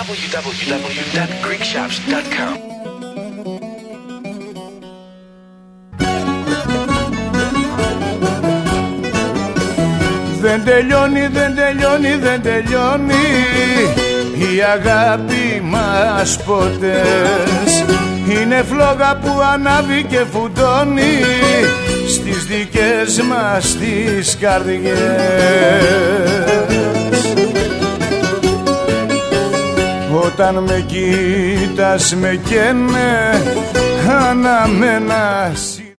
www.greekshops.com. Δεν τελειώνει, δεν τελειώνει, δεν τελειώνει η αγάπη μας ποτέ. Είναι φλόγα που ανάβει και φουντώνει στις δικές μας τις καρδιές. Όταν με κοίτας με καίνε αναμένας